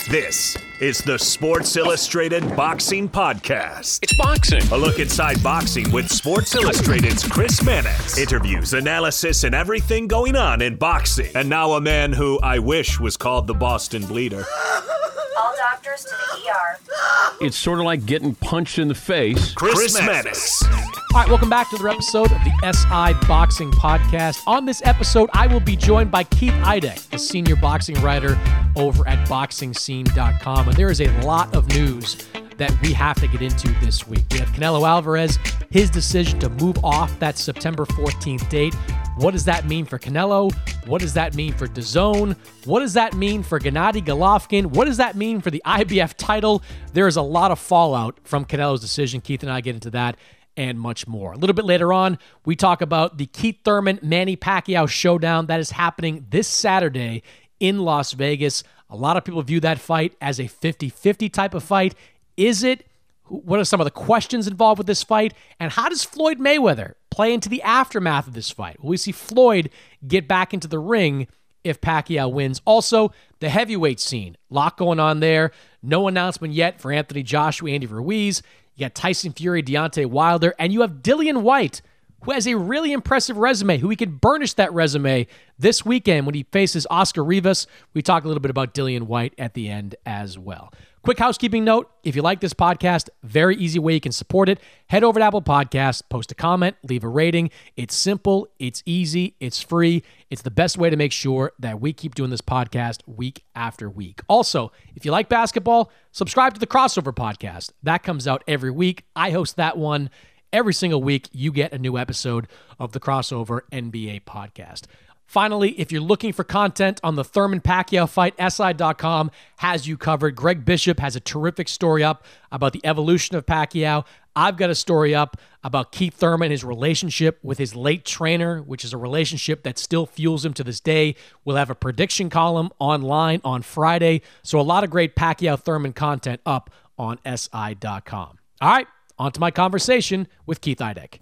This is the Sports Illustrated Boxing Podcast. It's boxing. A look inside boxing with Sports Illustrated's Chris Mannix. Interviews, analysis, and everything going on in boxing. And now a man who I wish was called the Boston Bleeder. All doctors to the ER. It's sort of like getting punched in the face. Chris Mannix. All right, welcome back to another episode of the SI Boxing Podcast. On this episode, I will be joined by Keith Idec, the senior boxing writer over at BoxingScene.com. And there is a lot of news that we have to get into this week. We have Canelo Alvarez, his decision to move off that September 14th date. What does that mean for Canelo? What does that mean for DAZN? What does that mean for Gennady Golovkin? What does that mean for the IBF title? There is a lot of fallout from Canelo's decision. Keith and I get into that and much more. A little bit later on, we talk about the Keith Thurman-Manny Pacquiao showdown that is happening this Saturday in Las Vegas. A lot of people view that fight as a 50-50 type of fight. Is it? What are some of the questions involved with this fight? And how does Floyd Mayweather play into the aftermath of this fight? Will we see Floyd get back into the ring if Pacquiao wins? Also, the heavyweight scene. A lot going on there. No announcement yet for Anthony Joshua, Andy Ruiz. You got Tyson Fury, Deontay Wilder, and you have Dillian Whyte, who has a really impressive resume, who he can burnish that resume this weekend when he faces Oscar Rivas. We talk a little bit about Dillian Whyte at the end as well. Quick housekeeping note, if you like this podcast, very easy way you can support it. Head over to Apple Podcasts, post a comment, leave a rating. It's simple, it's easy, it's free. It's the best way to make sure that we keep doing this podcast week after week. Also, if you like basketball, subscribe to the Crossover Podcast. That comes out every week. I host that one. Every single week, you get a new episode of the Crossover NBA Podcast. Finally, if you're looking for content on the Thurman-Pacquiao fight, SI.com has you covered. Greg Bishop has a terrific story up about the evolution of Pacquiao. I've got a story up about Keith Thurman, his relationship with his late trainer, which is a relationship that still fuels him to this day. We'll have a prediction column online on Friday. So a lot of great Pacquiao-Thurman content up on SI.com. All right, on to my conversation with Keith Idec.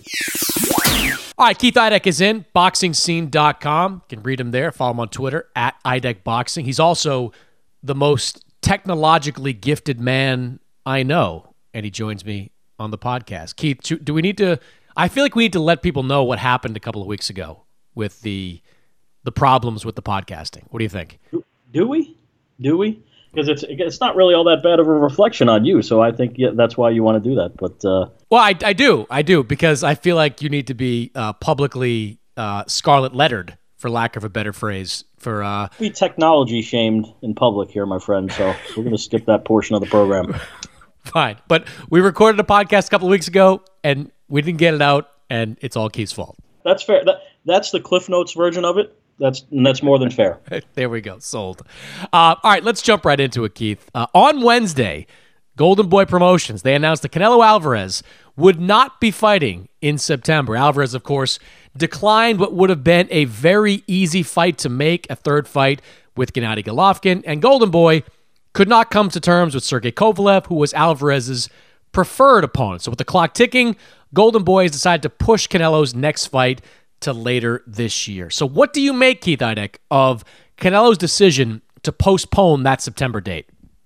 All right, Keith Idec is in, BoxingScene.com. You can read him there. Follow him on Twitter, @IdecBoxing. He's also the most technologically gifted man I know, and he joins me on the podcast. Keith, do we need to... I feel like we need to let people know what happened a couple of weeks ago with the problems with the podcasting. What do you think? Do we? Because it's not really all that bad of a reflection on you, so I think that's why you want to do that. But well, I do, because I feel like you need to be publicly scarlet lettered, for lack of a better phrase. For be technology shamed in public here, my friend. So we're going to skip that portion of the program. Fine, but we recorded a podcast a couple of weeks ago, and we didn't get it out, and it's all Keith's fault. That's fair. That's the Cliff Notes version of it. That's more than fair. There we go. Sold. All right, let's jump right into it, Keith. On Wednesday, Golden Boy Promotions, they announced that Canelo Alvarez would not be fighting in September. Alvarez, of course, declined what would have been a very easy fight to make, a third fight with Gennady Golovkin, and Golden Boy could not come to terms with Sergey Kovalev, who was Alvarez's preferred opponent. So with the clock ticking, Golden Boy has decided to push Canelo's next fight to later this year. So what do you make, Keith Idec, of Canelo's decision to postpone that September date?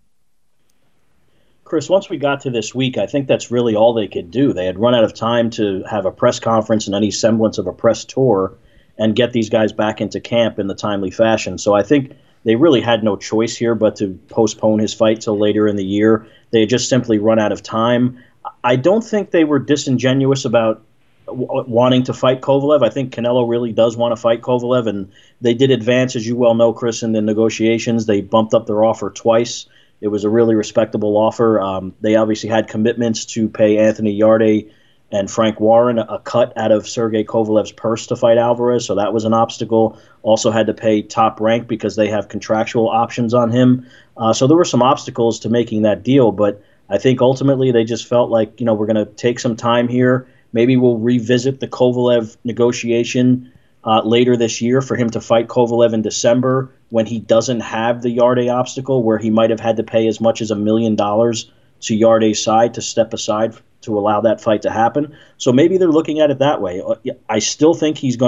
Chris, once we got to this week, I think that's really all they could do. They had run out of time to have a press conference and any semblance of a press tour and get these guys back into camp in the timely fashion. So I think they really had no choice here but to postpone his fight till later in the year. They had just simply run out of time. I don't think they were disingenuous about wanting to fight Kovalev. I think Canelo really does want to fight Kovalev, and they did advance, as you well know, Chris, in the negotiations. They bumped up their offer twice. It was a really respectable offer. They obviously had commitments to pay Anthony Yarde and Frank Warren a cut out of Sergey Kovalev's purse to fight Alvarez, so that was an obstacle. Also had to pay Top Rank because they have contractual options on him. So there were some obstacles to making that deal, but I think ultimately they just felt like, we're going to take some time here. Maybe we'll revisit the Kovalev negotiation later this year for him to fight Kovalev in December when he doesn't have the Yarde obstacle, where he might have had to pay as much as $1 million to Yarde's side to step aside to allow that fight to happen. So maybe they're looking at it that way. I still think he's going to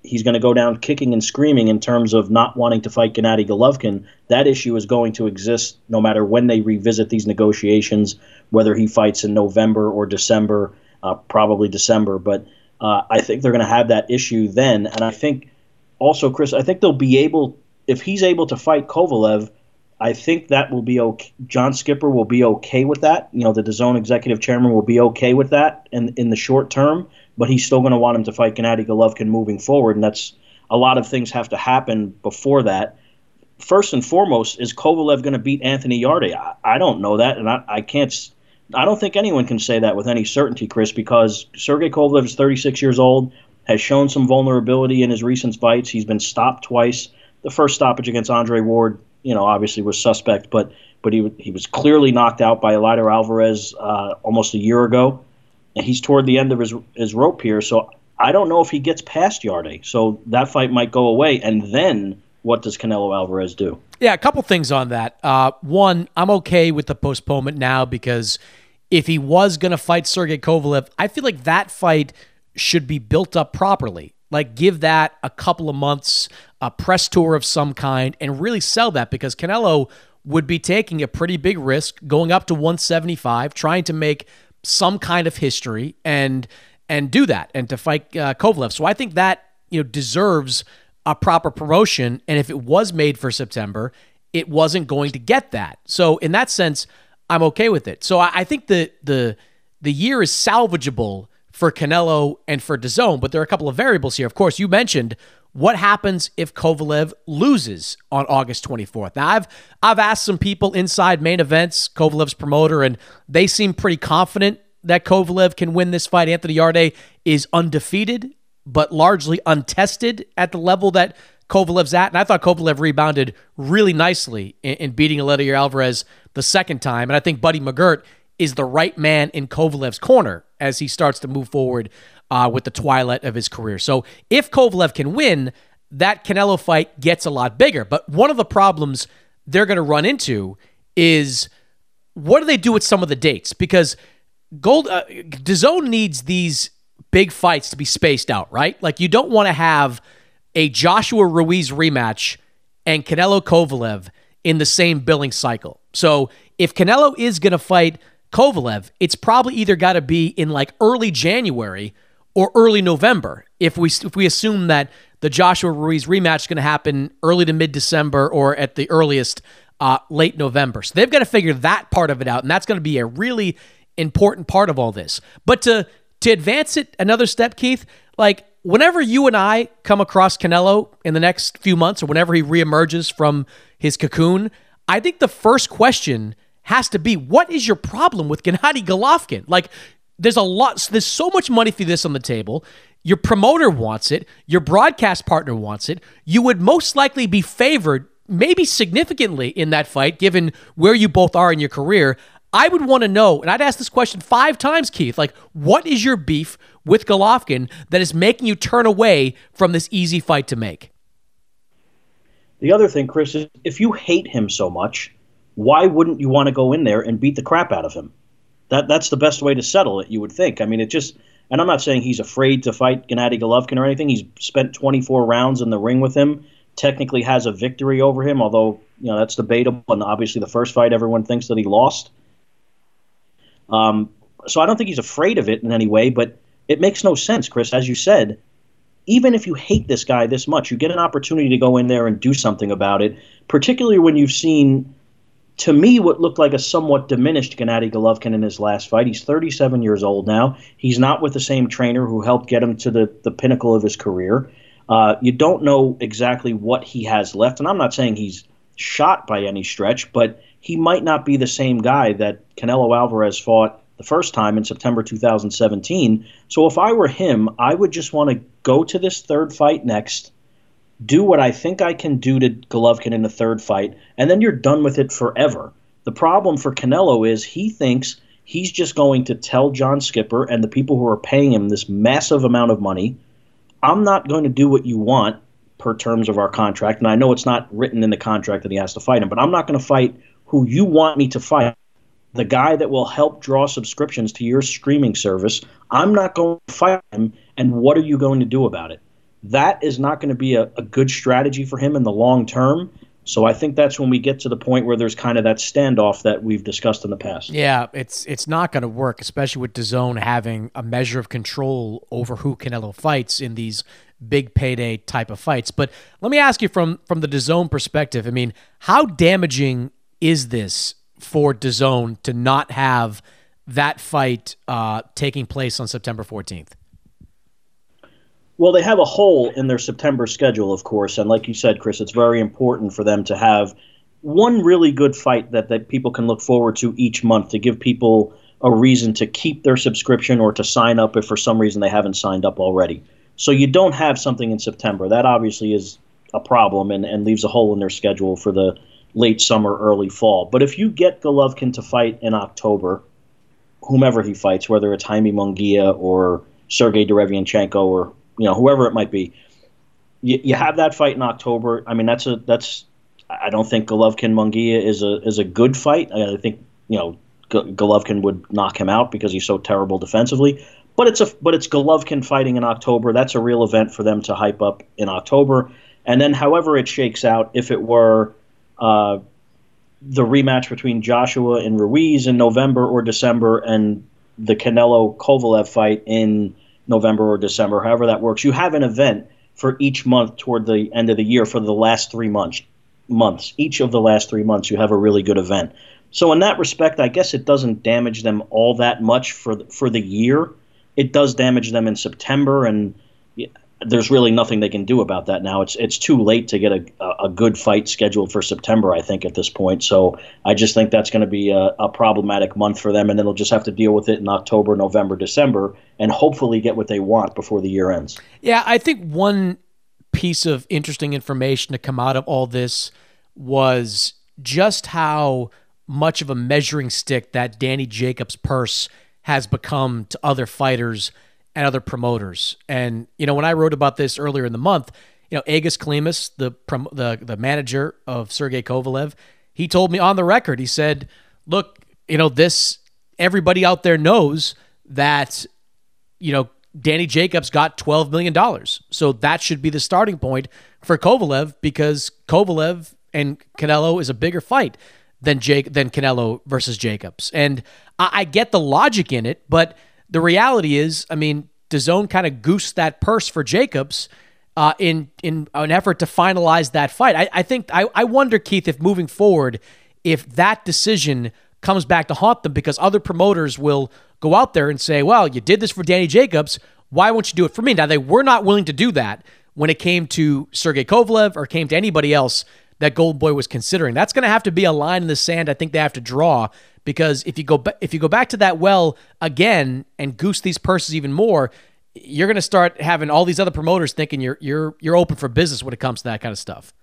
he's going to go down kicking and screaming in terms of not wanting to fight Gennady Golovkin. That issue is going to exist no matter when they revisit these negotiations, whether he fights in November or December, probably December. But I think they're going to have that issue then. And I think also, Chris, I think they'll be able, if he's able to fight Kovalev, I think that will be okay. John Skipper will be okay with that. The DAZN executive chairman will be okay with that in the short term, but he's still going to want him to fight Gennady Golovkin moving forward, and that's a lot of things have to happen before that. First and foremost, is Kovalev going to beat Anthony Yarde? I don't know that, and I can't. I don't think anyone can say that with any certainty, Chris, because Sergey Kovalev is 36 years old, has shown some vulnerability in his recent fights. He's been stopped twice. The first stoppage against Andre Ward, obviously was suspect, but he was clearly knocked out by Eleider Alvarez almost a year ago, and he's toward the end of his rope here. So I don't know if he gets past Yarde. So that fight might go away, and then what does Canelo Alvarez do? Yeah, a couple things on that. One, I'm okay with the postponement now because if he was going to fight Sergey Kovalev, I feel like that fight should be built up properly. Like, give that a couple of months, a press tour of some kind, and really sell that, because Canelo would be taking a pretty big risk going up to 175, trying to make some kind of history and do that, and to fight Kovalev. So I think that deserves a proper promotion, and if it was made for September, it wasn't going to get that. So in that sense, I'm okay with it. So I think the year is salvageable for Canelo and for DAZN, but there are a couple of variables here. Of course, you mentioned what happens if Kovalev loses on August 24th. Now, I've asked some people inside Main Events, Kovalev's promoter, and they seem pretty confident that Kovalev can win this fight. Anthony Yarde is undefeated, but largely untested at the level that Kovalev's at. And I thought Kovalev rebounded really nicely in beating Eleider Alvarez the second time. And I think Buddy McGirt is the right man in Kovalev's corner as he starts to move forward with the twilight of his career. So if Kovalev can win, that Canelo fight gets a lot bigger. But one of the problems they're going to run into is, what do they do with some of the dates? Because DAZN needs these big fights to be spaced out, right? Like, you don't want to have a Joshua Ruiz rematch and Canelo Kovalev in the same billing cycle. So if Canelo is going to fight Kovalev, it's probably either got to be in like early January or early November, if we assume that the Joshua Ruiz rematch is going to happen early to mid-December or at the earliest late November. So they've got to figure that part of it out, and that's going to be a really important part of all this. But to advance it another step, Keith, like, whenever you and I come across Canelo in the next few months, or whenever he reemerges from his cocoon, I think the first question has to be, what is your problem with Gennady Golovkin? Like, there's so much money for this on the table. Your promoter wants it. Your broadcast partner wants it. You would most likely be favored, maybe significantly, in that fight, given where you both are in your career. I would want to know, and I'd ask this question 5 times, Keith, like, what is your beef with Golovkin that is making you turn away from this easy fight to make? The other thing, Chris, is if you hate him so much, why wouldn't you want to go in there and beat the crap out of him? That's the best way to settle it, you would think. I mean, and I'm not saying he's afraid to fight Gennady Golovkin or anything. He's spent 24 rounds in the ring with him, technically has a victory over him, although, that's debatable, and obviously the first fight everyone thinks that he lost. So I don't think he's afraid of it in any way, but it makes no sense, Chris. As you said, even if you hate this guy this much, you get an opportunity to go in there and do something about it, particularly when you've seen, to me, what looked like a somewhat diminished Gennady Golovkin in his last fight. He's 37 years old now. He's not with the same trainer who helped get him to the pinnacle of his career. You don't know exactly what he has left, and I'm not saying he's shot by any stretch, but he might not be the same guy that Canelo Alvarez fought the first time in September 2017. So if I were him, I would just want to go to this third fight next, do what I think I can do to Golovkin in the third fight, and then you're done with it forever. The problem for Canelo is he thinks he's just going to tell John Skipper and the people who are paying him this massive amount of money, I'm not going to do what you want per terms of our contract, and I know it's not written in the contract that he has to fight him, but I'm not going to fight who you want me to fight, the guy that will help draw subscriptions to your streaming service. I'm not going to fight him, and what are you going to do about it? that is not going to be a good strategy for him in the long term. So I think that's when we get to the point where there's kind of that standoff that we've discussed in the past. Yeah, it's not going to work, especially with DAZN having a measure of control over who Canelo fights in these big payday type of fights. But let me ask you from the DAZN perspective, I mean, how damaging is this for DAZN to not have that fight taking place on September 14th? Well, they have a hole in their September schedule, of course, and like you said, Chris, it's very important for them to have one really good fight that people can look forward to each month to give people a reason to keep their subscription or to sign up if for some reason they haven't signed up already. So you don't have something in September. That obviously is a problem and leaves a hole in their schedule for the late summer, early fall. But if you get Golovkin to fight in October, whomever he fights, whether it's Jaime Munguia or Sergey Derevianchenko or whoever it might be, you have that fight in October. I mean, that's. I don't think Golovkin Munguia is a good fight. I think Golovkin would knock him out because he's so terrible defensively. But it's Golovkin fighting in October. That's a real event for them to hype up in October. And then, however it shakes out, if it were the rematch between Joshua and Ruiz in November or December, and the Canelo Kovalev fight in November or December, however that works, you have an event for each month toward the end of the year for the last 3 months. Each of the last 3 months, you have a really good event. So in that respect, I guess it doesn't damage them all that much for the year. It does damage them in September, and there's really nothing they can do about that now. It's too late to get a good fight scheduled for September, I think, at this point. So I just think that's going to be a problematic month for them, and then they'll just have to deal with it in October, November, December, and hopefully get what they want before the year ends. Yeah, I think one piece of interesting information to come out of all this was just how much of a measuring stick that Danny Jacobs' purse has become to other fighters and other promoters. And, when I wrote about this earlier in the month, Agus Klimas, the manager of Sergey Kovalev, he told me on the record, he said, look, everybody out there knows that, Danny Jacobs got $12 million. So that should be the starting point for Kovalev, because Kovalev and Canelo is a bigger fight than Canelo versus Jacobs. And I get the logic in it, but the reality is, I mean, DAZN kind of goosed that purse for Jacobs in an effort to finalize that fight. I wonder, Keith, if moving forward, if that decision comes back to haunt them, because other promoters will go out there and say, well, you did this for Danny Jacobs, why won't you do it for me? Now, they were not willing to do that when it came to Sergey Kovalev or came to anybody else that Golden Boy was considering. That's going to have to be a line in the sand I think they have to draw, because if you go back to that well again and goose these purses even more, you're going to start having all these other promoters thinking you're open for business when it comes to that kind of stuff.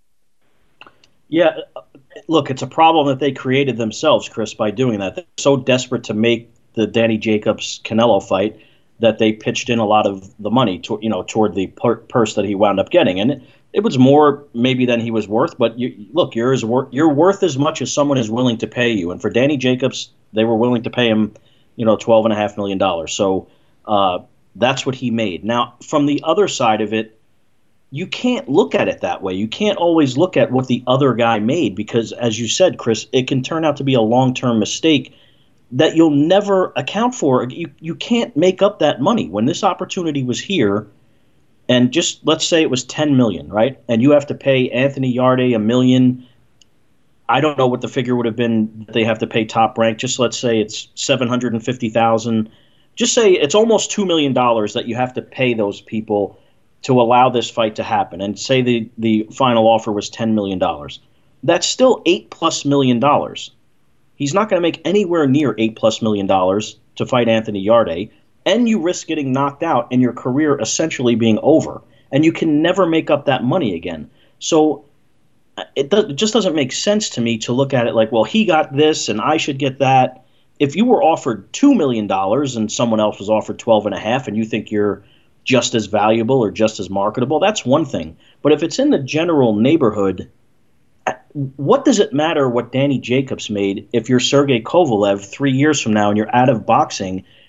Yeah, look, it's a problem that they created themselves, Chris, by doing that. They're so desperate to make the Danny Jacobs Canelo fight that they pitched in a lot of the money toward the purse that he wound up getting, and it was more maybe than he was worth. But you're worth as much as someone is willing to pay you. And for Danny Jacobs, they were willing to pay him, $12.5 million. So that's what he made. Now, from the other side of it, you can't look at it that way. You can't always look at what the other guy made, because, as you said, Chris, it can turn out to be a long-term mistake that you'll never account for. You can't make up that money. When this opportunity was here, and just let's say it was $10 million, right? And you have to pay Anthony Yarde $1 million. I don't know what the figure would have been that they have to pay Top Rank. Just let's say it's $750,000. Just say it's almost $2 million that you have to pay those people to allow this fight to happen. And say the final offer was $10 million. That's still $8+ million. He's not going to make anywhere near $8+ million to fight Anthony Yarde. And you risk getting knocked out and your career essentially being over. And you can never make up that money again. So it just doesn't make sense to me to look at it like, well, he got this and I should get that. If you were offered $2 million and someone else was offered $12.5 million and you think you're just as valuable or just as marketable, that's one thing. But if it's in the general neighborhood, what does it matter what Danny Jacobs made if you're Sergey Kovalev 3 years from now and you're out of boxing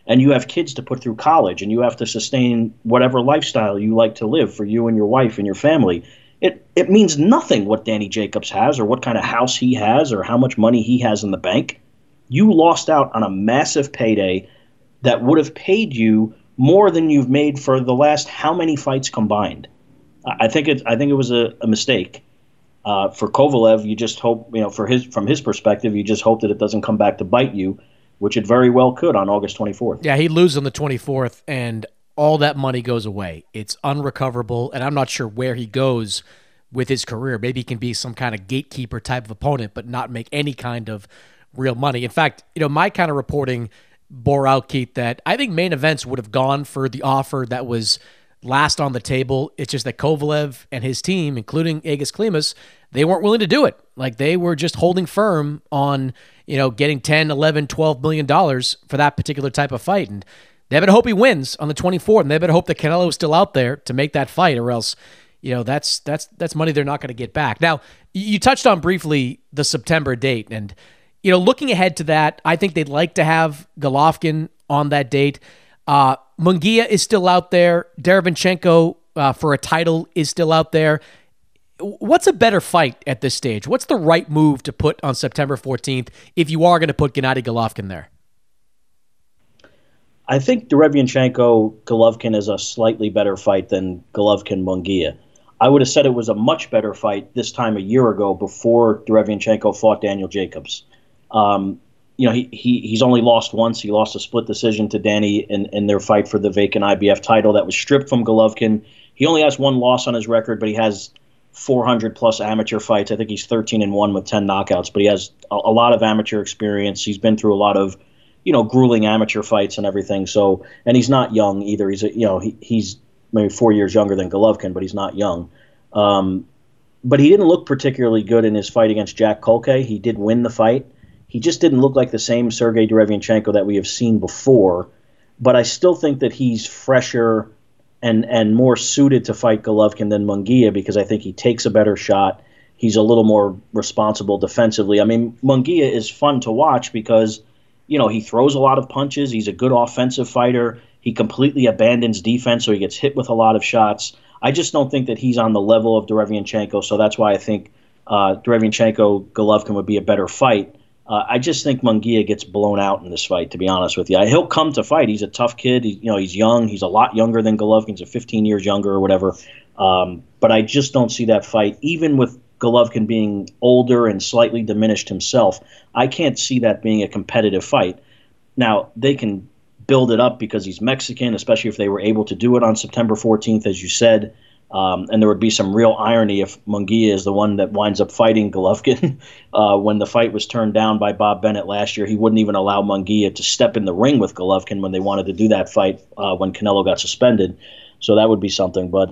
and you have kids to put through college, and you have to sustain whatever lifestyle you like to live for you and your wife and your family. It means nothing what Danny Jacobs has or what kind of house he has or how much money he has in the bank. You lost out on a massive payday that would have paid you more than you've made for the last how many fights combined. I think it was a mistake. For Kovalev, you just hope, from his perspective, you just hope that it doesn't come back to bite you, which it very well could on August 24th. Yeah, he'd lose on the 24th, and all that money goes away. It's unrecoverable, and I'm not sure where he goes with his career. Maybe he can be some kind of gatekeeper type of opponent, but not make any kind of real money. In fact, my kind of reporting bore out, Keith, that I think Main Events would have gone for the offer that was last on the table. It's just that Kovalev and his team, including Egis Klimas, they weren't willing to do it. Like, they were just holding firm on, getting $10, $11, $12 million for that particular type of fight. And they better hope he wins on the 24th, and they better hope that Canelo is still out there to make that fight, or else, that's money they're not going to get back. Now, you touched on briefly the September date, and, looking ahead to that, I think they'd like to have Golovkin on that date. Munguia is still out there. Derevyanchenko for a title is still out there. What's a better fight at this stage? What's the right move to put on September 14th if you are going to put Gennady Golovkin there? I think Derevyanchenko-Golovkin is a slightly better fight than Golovkin-Munguia. I would have said it was a much better fight this time a year ago before Derevyanchenko fought Daniel Jacobs. He's only lost once. He lost a split decision to Danny in their fight for the vacant IBF title that was stripped from Golovkin. He only has one loss on his record, but he has 400-plus amateur fights. I think he's 13-1 with 10 knockouts, but he has a lot of amateur experience. He's been through a lot of grueling amateur fights and everything. So, and he's not young either. He's maybe 4 years younger than Golovkin, but he's not young. But he didn't look particularly good in his fight against Jack Kolke. He did win the fight. He just didn't look like the same Sergey Derevyanchenko that we have seen before. But I still think that he's fresher and more suited to fight Golovkin than Munguia, because I think he takes a better shot. He's a little more responsible defensively. I mean, Munguia is fun to watch because he throws a lot of punches. He's a good offensive fighter. He completely abandons defense, so he gets hit with a lot of shots. I just don't think that he's on the level of Derevyanchenko, so that's why I think Derevyanchenko-Golovkin would be a better fight. I just think Munguia gets blown out in this fight, to be honest with you. He'll come to fight. He's a tough kid. He's young. He's a lot younger than Golovkin. He's 15 years younger or whatever. But I just don't see that fight, even with Golovkin being older and slightly diminished himself. I can't see that being a competitive fight. Now, they can build it up because he's Mexican, especially if they were able to do it on September 14th, as you said. And there would be some real irony if Munguia is the one that winds up fighting Golovkin. When the fight was turned down by Bob Bennett last year, he wouldn't even allow Munguia to step in the ring with Golovkin when they wanted to do that fight when Canelo got suspended. So that would be something. But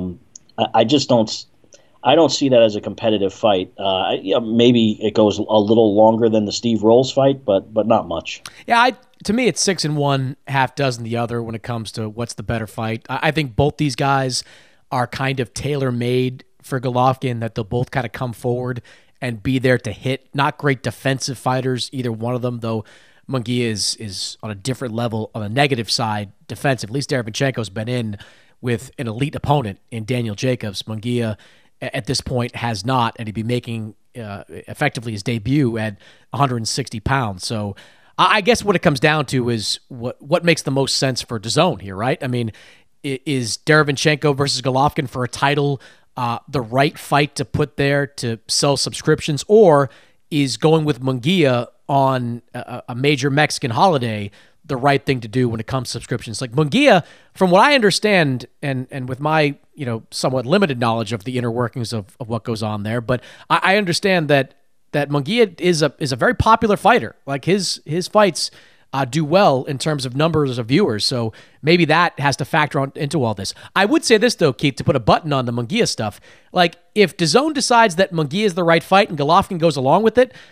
I just don't see that as a competitive fight. Maybe it goes a little longer than the Steve Rolls fight, but not much. Yeah, to me, it's 6-1, half dozen the other when it comes to what's the better fight. I think both these guys are kind of tailor-made for Golovkin, that they'll both kind of come forward and be there to hit. Not great defensive fighters, either one of them, though Munguia is on a different level on the negative side defensive. At least Derevyanchenko's been in with an elite opponent in Daniel Jacobs. Munguia, at this point, has not, and he'd be making effectively his debut at 160 pounds. So I guess what it comes down to is what makes the most sense for DAZN here, right? I mean, is Derevyanchenko versus Golovkin for a title the right fight to put there to sell subscriptions, or is going with Munguia on a major Mexican holiday the right thing to do when it comes to subscriptions? Like Munguia, from what I understand, and with my somewhat limited knowledge of the inner workings of what goes on there, but I understand that Munguia is a very popular fighter. Like his fights do well in terms of numbers of viewers, so maybe that has to factor into all this. I would say this, though, Keith, to put a button on the Munguia stuff. Like, if DAZN decides that Munguia is the right fight and Golovkin goes along with it,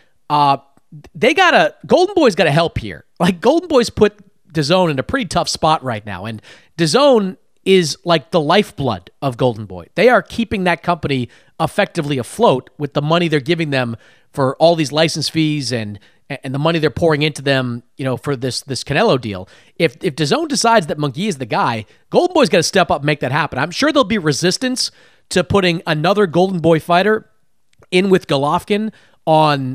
Golden Boy's got to help here. Like, Golden Boy's put DAZN in a pretty tough spot right now, and DAZN is like the lifeblood of Golden Boy. They are keeping that company effectively afloat with the money they're giving them for all these license fees and and the money they're pouring into them, for this Canelo deal. If DAZN decides that Munguia is the guy, Golden Boy's got to step up and make that happen. I'm sure there'll be resistance to putting another Golden Boy fighter in with Golovkin on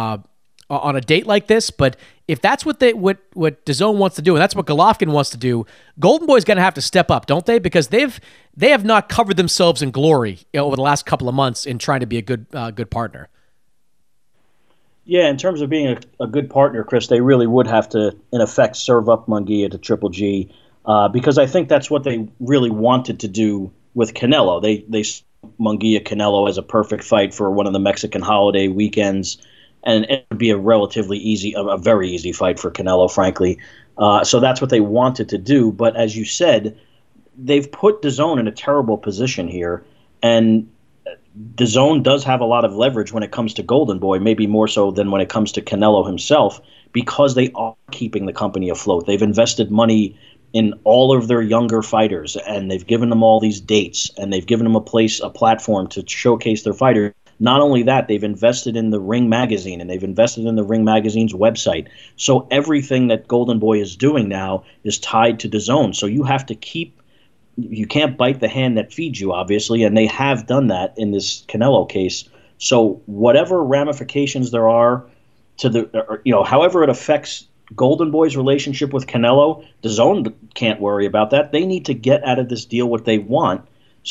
a date like this, but if that's what DAZN wants to do, and that's what Golovkin wants to do, Golden Boy's going to have to step up, don't they? Because they have not covered themselves in glory over the last couple of months in trying to be a good partner. Yeah, in terms of being a good partner, Chris, they really would have to, in effect, serve up Munguia to Triple G, because I think that's what they really wanted to do with Canelo. They Munguia Canelo as a perfect fight for one of the Mexican holiday weekends. And it would be a very easy fight for Canelo, frankly. So that's what they wanted to do. But as you said, they've put DAZN in a terrible position here. And DAZN does have a lot of leverage when it comes to Golden Boy, maybe more so than when it comes to Canelo himself, because they are keeping the company afloat. They've invested money in all of their younger fighters, and they've given them all these dates, and they've given them a platform to showcase their fighters. Not only that, they've invested in the Ring Magazine, and they've invested in the Ring Magazine's website. So everything that Golden Boy is doing now is tied to DAZN. So you have to you can't bite the hand that feeds you, obviously, and they have done that in this Canelo case. So whatever ramifications there are however it affects Golden Boy's relationship with Canelo, DAZN can't worry about that. They need to get out of this deal what they want.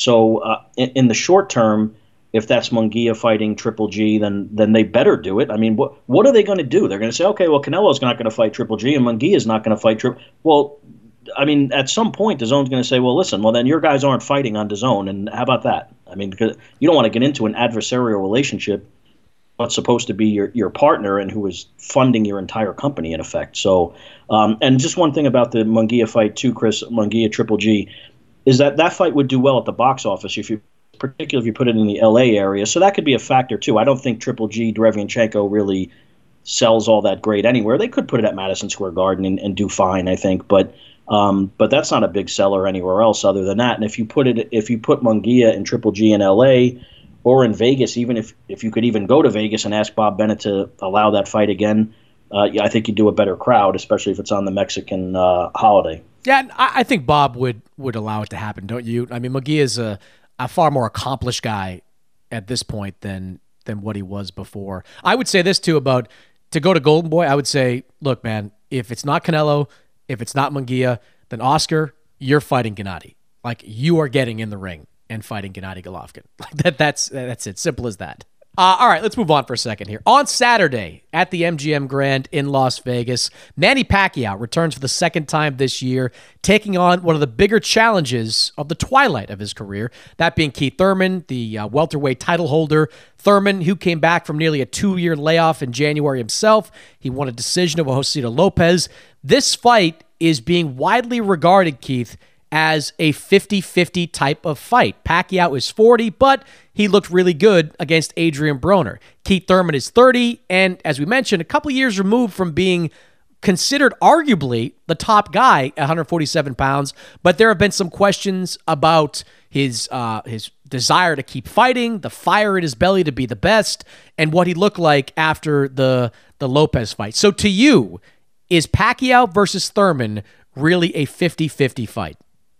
So in the short term, if that's Munguia fighting Triple G, then they better do it. I mean, what are they going to do? They're going to say, okay, well, Canelo's not going to fight Triple G, and Munguia's not going to fight Triple. Well, I mean, at some point, DAZN's going to say, well, listen, well, then your guys aren't fighting on DAZN, and how about that? I mean, because you don't want to get into an adversarial relationship. What's supposed to be your partner and who is funding your entire company, in effect. So, and just one thing about the Munguia fight too, Chris, Munguia Triple G, is that fight would do well at the box office particularly if you put it in the LA area. So that could be a factor too. I don't think Triple G, Derevyanchenko really sells all that great anywhere. They could put it at Madison Square Garden and do fine, I think, but that's not a big seller anywhere else other than that. And if you put Munguia and Triple G in LA or in Vegas, even if you could even go to Vegas and ask Bob Bennett to allow that fight again, I think you'd do a better crowd, especially if it's on the Mexican holiday. Yeah, I think Bob would allow it to happen, don't you? I mean, Munguia is a far more accomplished guy at this point than what he was before. I would say this too about to go to Golden Boy. I would say, look, man, if it's not Canelo, if it's not Munguia, then Oscar, you're fighting Gennady. Like, you are getting in the ring and fighting Gennady Golovkin. Like that's it. Simple as that. All right, let's move on for a second here. On Saturday at the MGM Grand in Las Vegas, Manny Pacquiao returns for the second time this year, taking on one of the bigger challenges of the twilight of his career, that being Keith Thurman, the welterweight title holder. Thurman, who came back from nearly a 2-year layoff in January himself. He won a decision over Josito Lopez. This fight is being widely regarded, Keith, as a 50-50 type of fight. Pacquiao is 40, but he looked really good against Adrian Broner. Keith Thurman is 30, and as we mentioned, a couple years removed from being considered arguably the top guy at 147 pounds, but there have been some questions about his desire to keep fighting, the fire in his belly to be the best, and what he looked like after the Lopez fight. So to you, is Pacquiao versus Thurman really a 50-50 fight?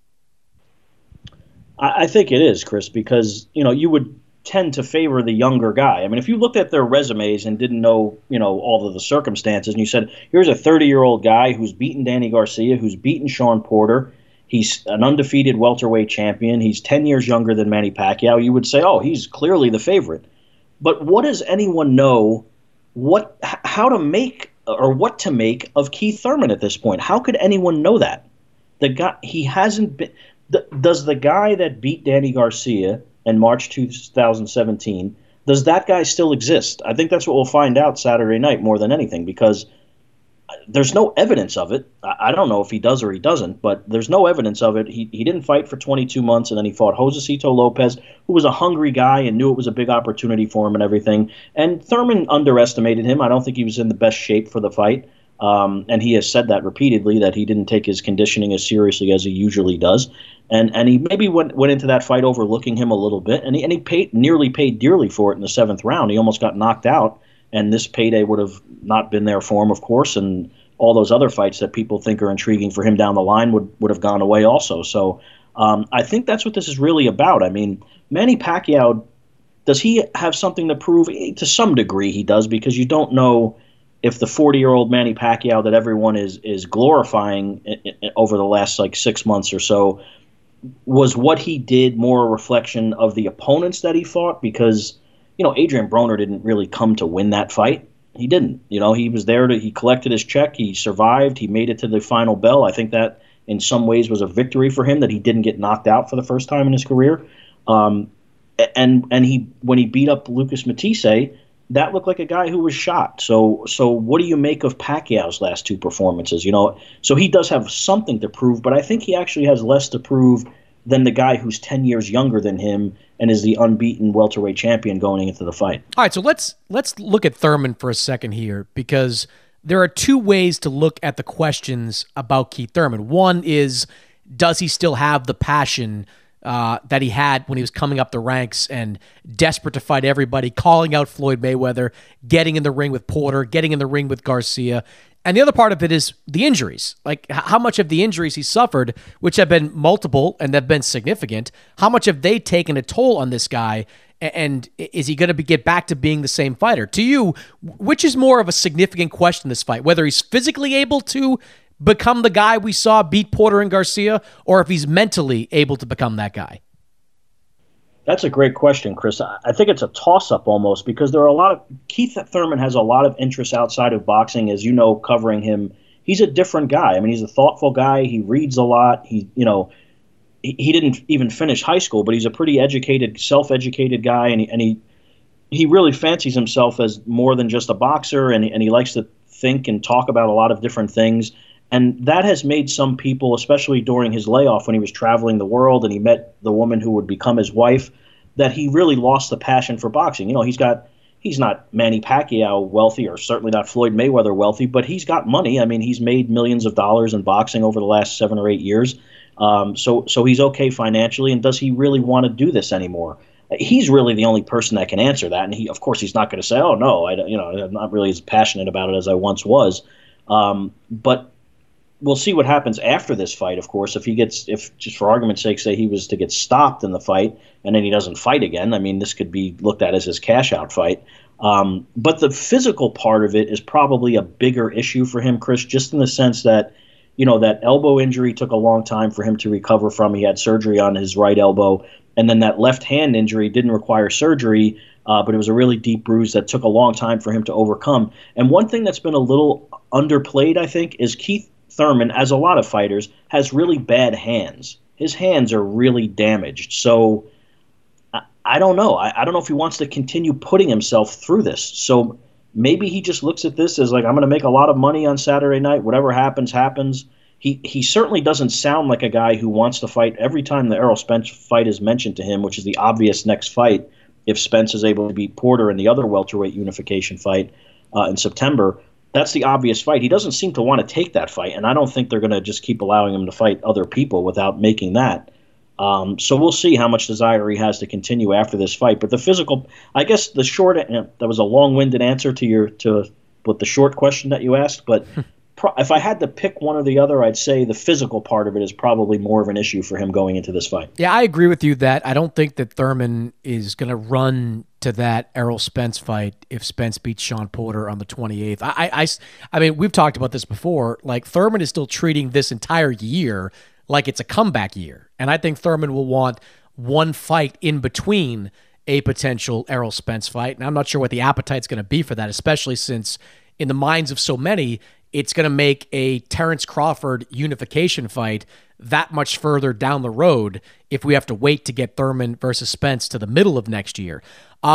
I think it is, Chris, because, you would tend to favor the younger guy. I mean, if you looked at their resumes and didn't know, all of the circumstances, and you said, here's a 30-year-old guy who's beaten Danny Garcia, who's beaten Sean Porter, he's an undefeated welterweight champion, he's 10 years younger than Manny Pacquiao, you would say, oh, he's clearly the favorite. But what does anyone know how to make or what to make of Keith Thurman at this point? How could anyone know that? The guy, he hasn't been... Does the guy that beat Danny Garcia in March 2017, does that guy still exist? I think that's what we'll find out Saturday night more than anything, because there's no evidence of it. I don't know if he does or he doesn't, but there's no evidence of it. He didn't fight for 22 months, and then he fought Josito Lopez, who was a hungry guy and knew it was a big opportunity for him and everything. And Thurman underestimated him. I don't think he was in the best shape for the fight. And he has said that repeatedly, that he didn't take his conditioning as seriously as he usually does. And he maybe went into that fight overlooking him a little bit, and he nearly paid dearly for it in the 7th round. He almost got knocked out and this payday would have not been there for him, of course, and all those other fights that people think are intriguing for him down the line would have gone away also. So I think that's what this is really about. I mean, Manny Pacquiao, does he have something to prove? To some degree he does, because you don't know if the 40-year-old Manny Pacquiao that everyone is glorifying over the last 6 months or so, was what he did more a reflection of the opponents that he fought? Because, Adrian Broner didn't really come to win that fight. He didn't. He was there he collected his check, he survived, he made it to the final bell. I think that in some ways was a victory for him, that he didn't get knocked out for the first time in his career. And when he beat up Lucas Matisse, that looked like a guy who was shot. So what do you make of Pacquiao's last two performances? So he does have something to prove, but I think he actually has less to prove than the guy who's 10 years younger than him and is the unbeaten welterweight champion going into the fight. All right, so let's look at Thurman for a second here, because there are two ways to look at the questions about Keith Thurman. One is, does he still have the passion that he had when he was coming up the ranks and desperate to fight everybody, calling out Floyd Mayweather, getting in the ring with Porter, getting in the ring with Garcia? And the other part of it is the injuries. Like, how much of the injuries he suffered, which have been multiple and have been significant, how much have they taken a toll on this guy? And is he going to get back to being the same fighter? To you, which is more of a significant question in this fight? Whether he's physically able to become the guy we saw beat Porter and Garcia, or if he's mentally able to become that guy? That's a great question, Chris. I think it's a toss-up almost, because there are Keith Thurman has a lot of interests outside of boxing, as you know, covering him. He's a different guy. I mean, he's a thoughtful guy. He reads a lot. He didn't even finish high school, but he's a pretty educated, self-educated guy, and he really fancies himself as more than just a boxer, and he likes to think and talk about a lot of different things. And that has made some people, especially during his layoff when he was traveling the world and he met the woman who would become his wife, that he really lost the passion for boxing. He's not Manny Pacquiao wealthy, or certainly not Floyd Mayweather wealthy, but he's got money. I mean, he's made millions of dollars in boxing over the last 7 or 8 years. So he's okay financially. And does he really want to do this anymore? He's really the only person that can answer that. And of course, he's not going to say, "Oh no, I'm not really as passionate about it as I once was." But we'll see what happens after this fight, of course. If just for argument's sake, say he was to get stopped in the fight and then he doesn't fight again, I mean, this could be looked at as his cash-out fight. But the physical part of it is probably a bigger issue for him, Chris, just in the sense that, that elbow injury took a long time for him to recover from. He had surgery on his right elbow, and then that left hand injury didn't require surgery, but it was a really deep bruise that took a long time for him to overcome. And one thing that's been a little underplayed, I think, is Keith Thurman, as a lot of fighters, has really bad hands. His hands are really damaged. So I don't know. I don't know if he wants to continue putting himself through this. So maybe he just looks at this as like, I'm going to make a lot of money on Saturday night. Whatever happens, happens. He certainly doesn't sound like a guy who wants to fight every time the Errol Spence fight is mentioned to him, which is the obvious next fight if Spence is able to beat Porter in the other welterweight unification fight in September. That's the obvious fight. He doesn't seem to want to take that fight, and I don't think they're going to just keep allowing him to fight other people without making that. So we'll see how much desire he has to continue after this fight. But the physical, I guess the short, that was a long-winded answer to the short question that you asked, but if I had to pick one or the other, I'd say the physical part of it is probably more of an issue for him going into this fight. Yeah, I agree with you that I don't think that Thurman is going to run to that Errol Spence fight if Spence beats Sean Porter on the 28th. I mean, we've talked about this before. Like, Thurman is still treating this entire year like it's a comeback year. And I think Thurman will want one fight in between a potential Errol Spence fight. And I'm not sure what the appetite's going to be for that, especially since in the minds of so many, it's going to make a Terrence Crawford unification fight that much further down the road if we have to wait to get Thurman versus Spence to the middle of next year.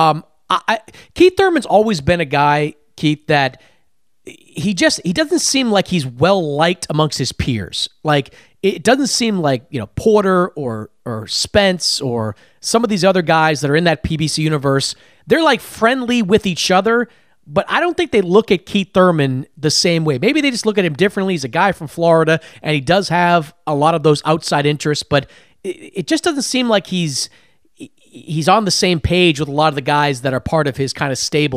Keith Thurman's always been a guy, Keith, that he doesn't seem like he's well-liked amongst his peers. Like, it doesn't seem like, Porter or Spence or some of these other guys that are in that PBC universe, they're like friendly with each other, but I don't think they look at Keith Thurman the same way. Maybe they just look at him differently. He's a guy from Florida, and he does have a lot of those outside interests, but it just doesn't seem like he's on the same page with a lot of the guys that are part of his kind of stable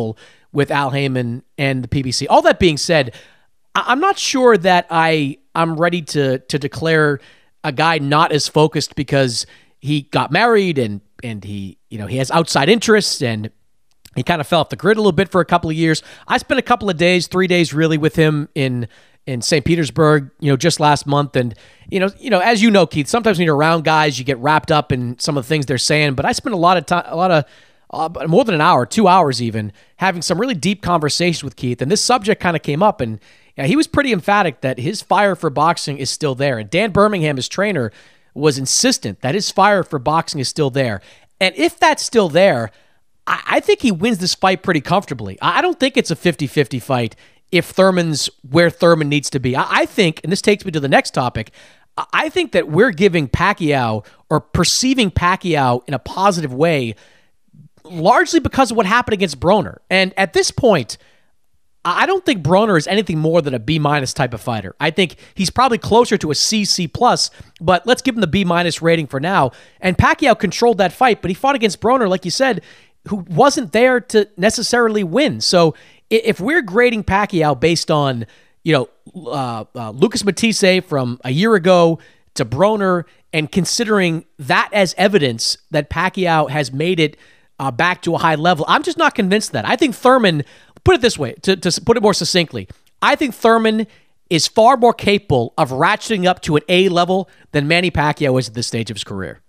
with Al Heyman and the PBC. All that being said, I'm not sure that I'm ready to declare a guy not as focused because he got married and he has outside interests and he kind of fell off the grid a little bit for a couple of years. I spent a couple of days, 3 days really with him in St. Petersburg, just last month. And, as you know, Keith, sometimes when you're around guys, you get wrapped up in some of the things they're saying. But I spent a lot of time, more than an hour, 2 hours even, having some really deep conversations with Keith. And this subject kind of came up, and he was pretty emphatic that his fire for boxing is still there. And Dan Birmingham, his trainer, was insistent that his fire for boxing is still there. And if that's still there, I think he wins this fight pretty comfortably. I don't think it's a 50-50 fight if Thurman's where Thurman needs to be. I think, and this takes me to the next topic, I think that we're giving Pacquiao or perceiving Pacquiao in a positive way largely because of what happened against Broner. And at this point, I don't think Broner is anything more than a B- type of fighter. I think he's probably closer to a C+, but let's give him the B- rating for now. And Pacquiao controlled that fight, but he fought against Broner, like you said, who wasn't there to necessarily win. So if we're grading Pacquiao based on, Lucas Matisse from a year ago to Broner and considering that as evidence that Pacquiao has made it back to a high level, I'm just not convinced of that. I think Thurman, put it this way, to put it more succinctly, I think Thurman is far more capable of ratcheting up to an A level than Manny Pacquiao is at this stage of his career.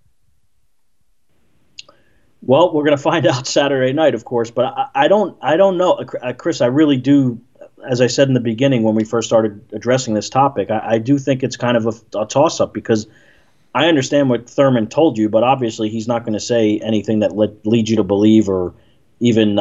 Well, we're going to find out Saturday night, of course, but I don't know, Chris. I really do. As I said in the beginning when we first started addressing this topic, I do think it's kind of a toss-up because I understand what Thurman told you, but obviously he's not going to say anything that leads you to believe or even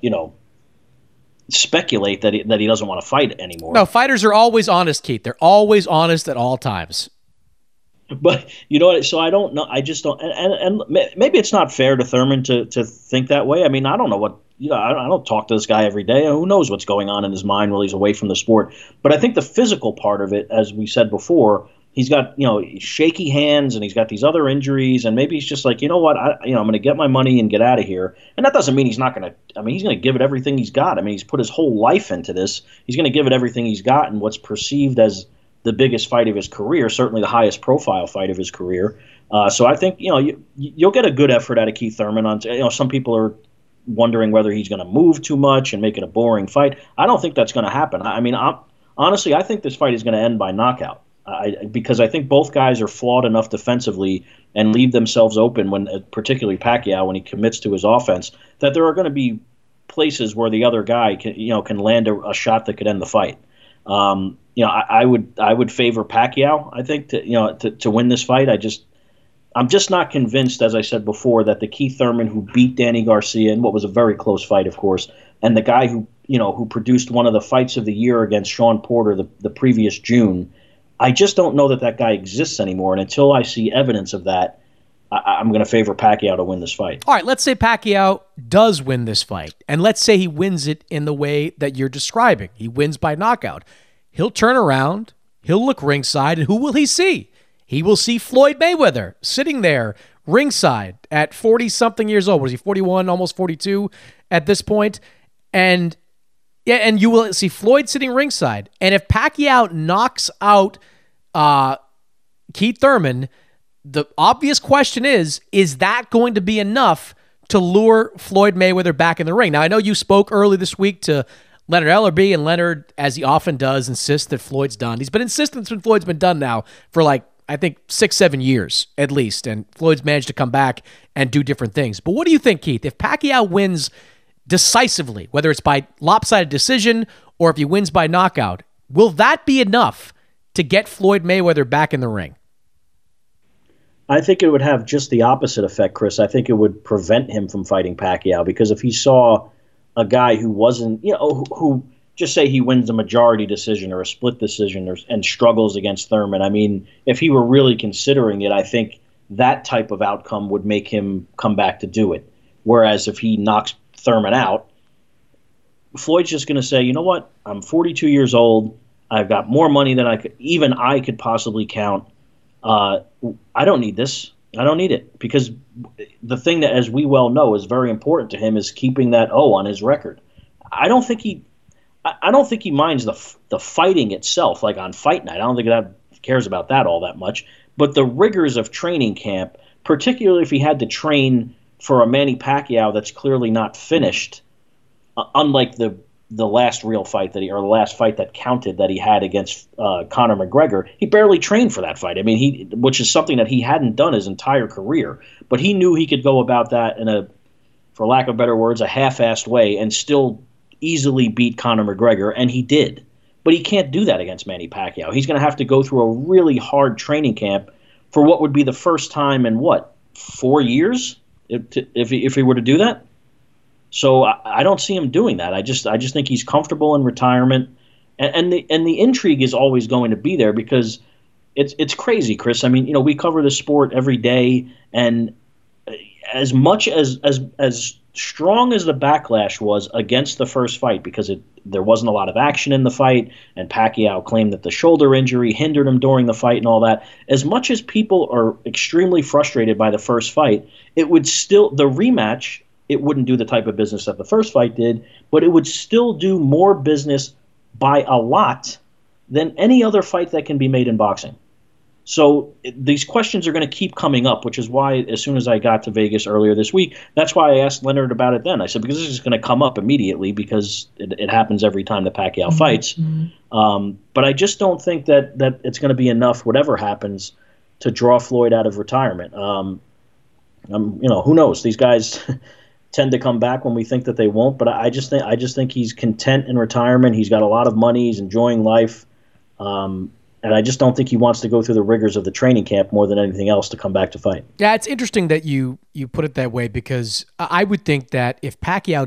speculate that he doesn't want to fight anymore. No, fighters are always honest, Keith. They're always honest at all times. But you know what? So I don't know. I just don't. And maybe it's not fair to Thurman to think that way. I mean, I don't know what. I don't talk to this guy every day. Who knows what's going on in his mind while he's away from the sport? But I think the physical part of it, as we said before, he's got shaky hands and he's got these other injuries, and maybe he's just like, you know what? I'm going to get my money and get out of here. And that doesn't mean he's not going to. I mean, he's going to give it everything he's got. I mean, he's put his whole life into this. He's going to give it everything he's got, and what's perceived as the biggest fight of his career, certainly the highest profile fight of his career. So I think you'll get a good effort out of Keith Thurman. On some people are wondering whether he's going to move too much and make it a boring fight. I don't think that's going to happen. I mean, honestly, I think this fight is going to end by knockout because I think both guys are flawed enough defensively and leave themselves open when, particularly Pacquiao, when he commits to his offense, that there are going to be places where the other guy can land a shot that could end the fight. I would favor Pacquiao, I think, to win this fight. I'm just not convinced, as I said before, that the Keith Thurman who beat Danny Garcia in what was a very close fight, of course, and the guy who produced one of the fights of the year against Sean Porter the previous June, I just don't know that guy exists anymore. And until I see evidence of that, I'm going to favor Pacquiao to win this fight. All right, let's say Pacquiao does win this fight, and let's say he wins it in the way that you're describing. He wins by knockout. He'll turn around, he'll look ringside, and who will he see? He will see Floyd Mayweather sitting there ringside at 40-something years old. Was he 41, almost 42 at this point? And you will see Floyd sitting ringside. And if Pacquiao knocks out Keith Thurman, the obvious question is that going to be enough to lure Floyd Mayweather back in the ring? Now, I know you spoke early this week to Leonard Ellerbe, and Leonard, as he often does, insists that Floyd's done. He's been insistent that Floyd's been done now for I think 6-7 years at least, and Floyd's managed to come back and do different things. But what do you think, Keith? If Pacquiao wins decisively, whether it's by lopsided decision or if he wins by knockout, will that be enough to get Floyd Mayweather back in the ring? I think it would have just the opposite effect, Chris. I think it would prevent him from fighting Pacquiao, because if he saw a guy who wasn't, who just say he wins a majority decision or a split decision and struggles against Thurman. I mean, if he were really considering it, I think that type of outcome would make him come back to do it. Whereas if he knocks Thurman out, Floyd's just going to say, you know what? I'm 42 years old. I've got more money than I could possibly count. I don't need this. I don't need it, because the thing that, as we well know, is very important to him is keeping that O on his record. I don't think he minds the fighting itself, like on fight night. I don't think that cares about that all that much. But the rigors of training camp, particularly if he had to train for a Manny Pacquiao that's clearly not finished, unlike the last real fight the last fight that counted that he had against Conor McGregor, he barely trained for that fight. I mean, which is something that he hadn't done his entire career. But he knew he could go about that in a, for lack of better words, a half-assed way and still easily beat Conor McGregor, and he did. But he can't do that against Manny Pacquiao. He's going to have to go through a really hard training camp for what would be the first time in, 4 years if he were to do that? So I don't see him doing that. I just think he's comfortable in retirement, and the intrigue is always going to be there because it's crazy, Chris. I mean, we cover the sport every day, and as much as strong as the backlash was against the first fight, because there wasn't a lot of action in the fight, and Pacquiao claimed that the shoulder injury hindered him during the fight and all that. As much as people are extremely frustrated by the first fight, the rematch. It wouldn't do the type of business that the first fight did, but it would still do more business by a lot than any other fight that can be made in boxing. So these questions are going to keep coming up, which is why as soon as I got to Vegas earlier this week, that's why I asked Leonard about it then. I said, because this is going to come up immediately because it happens every time that Pacquiao fights. But I just don't think that it's going to be enough, whatever happens, to draw Floyd out of retirement. Who knows? These guys tend to come back when we think that they won't, but I just think he's content in retirement. He's got a lot of money. He's enjoying life. And I just don't think he wants to go through the rigors of the training camp more than anything else to come back to fight. Yeah, it's interesting that you put it that way, because I would think that if Pacquiao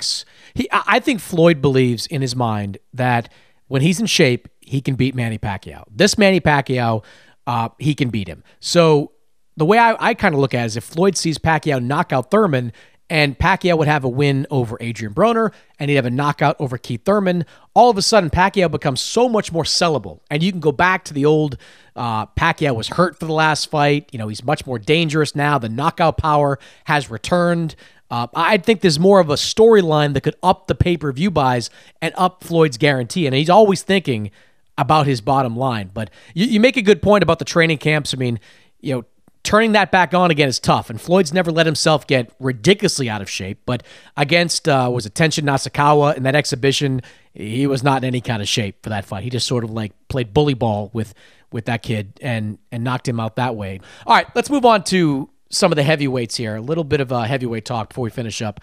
I think Floyd believes in his mind that when he's in shape, he can beat Manny Pacquiao. This Manny Pacquiao, he can beat him. So the way I kind of look at it is if Floyd sees Pacquiao knock out Thurman, and Pacquiao would have a win over Adrian Broner, and he'd have a knockout over Keith Thurman, all of a sudden Pacquiao becomes so much more sellable. And you can go back to the old Pacquiao was hurt for the last fight. He's much more dangerous now. The knockout power has returned. I think there's more of a storyline that could up the pay-per-view buys and up Floyd's guarantee. And he's always thinking about his bottom line. But you make a good point about the training camps. I mean, turning that back on again is tough, and Floyd's never let himself get ridiculously out of shape, but against, was it Tenshin Nasukawa in that exhibition, he was not in any kind of shape for that fight. He just sort of played bully ball with that kid and knocked him out that way. All right, let's move on to some of the heavyweights here. A little bit of heavyweight talk before we finish up.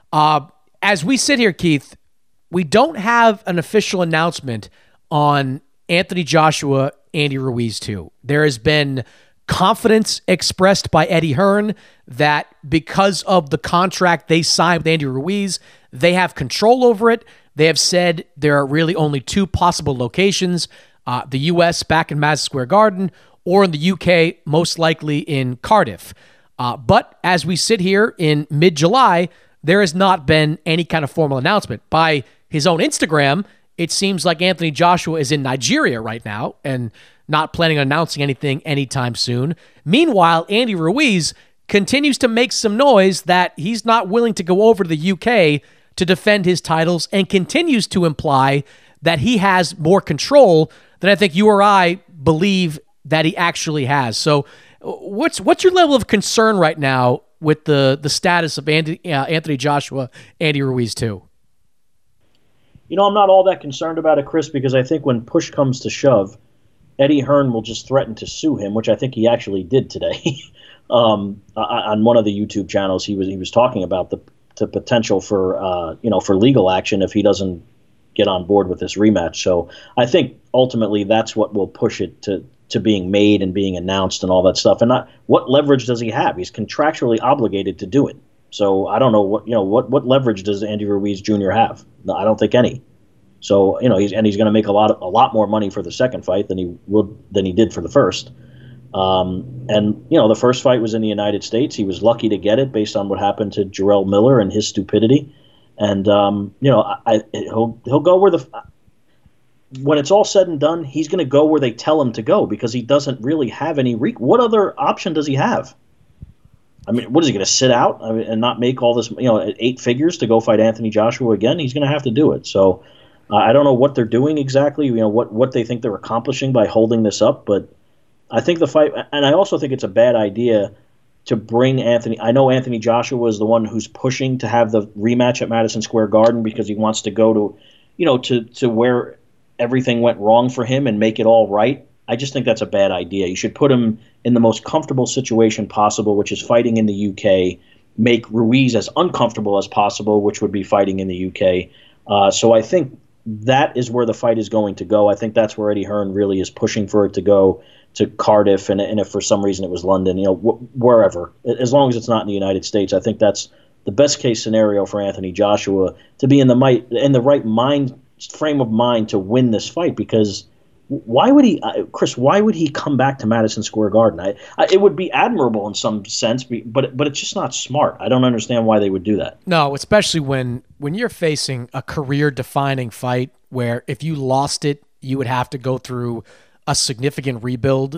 As we sit here, Keith, we don't have an official announcement on Anthony Joshua, Andy Ruiz too. There has been confidence expressed by Eddie Hearn that because of the contract they signed with Andy Ruiz, they have control over it. They have said there are really only two possible locations, the U.S. back in Madison Square Garden, or in the U.K., most likely in Cardiff. But as we sit here in mid-July, there has not been any kind of formal announcement. By his own Instagram, it seems like Anthony Joshua is in Nigeria right now and not planning on announcing anything anytime soon. Meanwhile, Andy Ruiz continues to make some noise that he's not willing to go over to the UK to defend his titles, and continues to imply that he has more control than I think you or I believe that he actually has. So what's your level of concern right now with the status of Anthony Joshua, Andy Ruiz too? I'm not all that concerned about it, Chris, because I think when push comes to shove, Eddie Hearn will just threaten to sue him, which I think he actually did today. On one of the YouTube channels, he was talking about the potential for legal action if he doesn't get on board with this rematch. So I think ultimately that's what will push it to being made and being announced and all that stuff. And what leverage does he have? He's contractually obligated to do it. So I don't know what leverage does Andy Ruiz Jr. have? No, I don't think any. So he's going to make a lot more money for the second fight than he did for the first. The first fight was in the United States. He was lucky to get it based on what happened to Jarrell Miller and his stupidity. And he'll go where when it's all said and done, he's going to go where they tell him to go because he doesn't really have any. What other option does he have? I mean, what is he going to sit out and not make all this, 8 figures to go fight Anthony Joshua again? He's going to have to do it. So I don't know what they're doing exactly, what they think they're accomplishing by holding this up. But I think the fight, and I also think it's a bad idea to bring Anthony. I know Anthony Joshua is the one who's pushing to have the rematch at Madison Square Garden because he wants to go to where everything went wrong for him and make it all right. I just think that's a bad idea. You should put him in the most comfortable situation possible, which is fighting in the UK. Make Ruiz as uncomfortable as possible, which would be fighting in the UK. So I think that is where the fight is going to go. I think that's where Eddie Hearn really is pushing for it to go, to Cardiff, and if for some reason it was London, wherever. As long as it's not in the United States, I think that's the best case scenario for Anthony Joshua to be in the right frame of mind to win this fight. Because why would he, Chris? Why would he come back to Madison Square Garden? It would be admirable in some sense, but it's just not smart. I don't understand why they would do that. No, especially when you're facing a career-defining fight where if you lost it, you would have to go through a significant rebuild.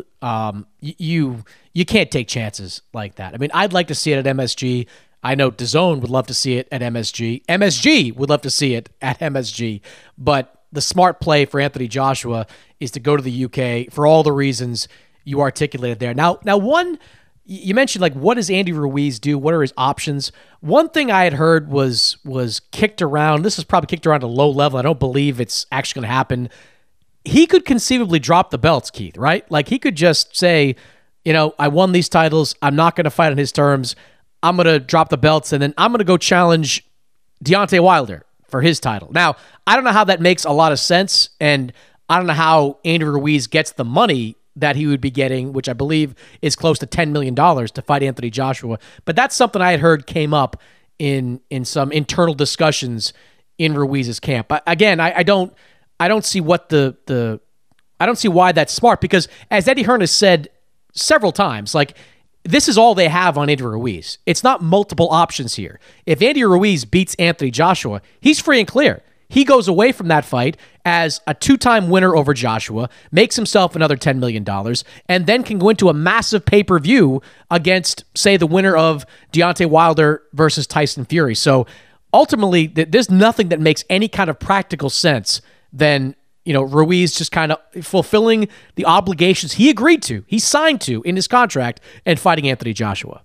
You can't take chances like that. I mean, I'd like to see it at MSG. I know DAZN would love to see it at MSG. MSG would love to see it at MSG. But the smart play for Anthony Joshua is to go to the UK for all the reasons you articulated there. Now, one, you mentioned, like, what does Andy Ruiz do? What are his options? One thing I had heard was kicked around. This is probably kicked around at a low level. I don't believe it's actually going to happen. He could conceivably drop the belts, Keith, right? Like, he could just say, I won these titles. I'm not going to fight on his terms. I'm going to drop the belts, and then I'm going to go challenge Deontay Wilder for his title. Now, I don't know how that makes a lot of sense, and I don't know how Andy Ruiz gets the money that he would be getting, which I believe is close to $10 million to fight Anthony Joshua. But that's something I had heard came up in some internal discussions in Ruiz's camp. Again, I don't see what I don't see why that's smart, because as Eddie Hearn has said several times, like, this is all they have on Andy Ruiz. It's not multiple options here. If Andy Ruiz beats Anthony Joshua, he's free and clear. He goes away from that fight as a 2-time winner over Joshua, makes himself another $10 million, and then can go into a massive pay-per-view against, say, the winner of Deontay Wilder versus Tyson Fury. So ultimately, there's nothing that makes any kind of practical sense than Ruiz just kind of fulfilling the obligations he agreed to, he signed to in his contract, and fighting Anthony Joshua.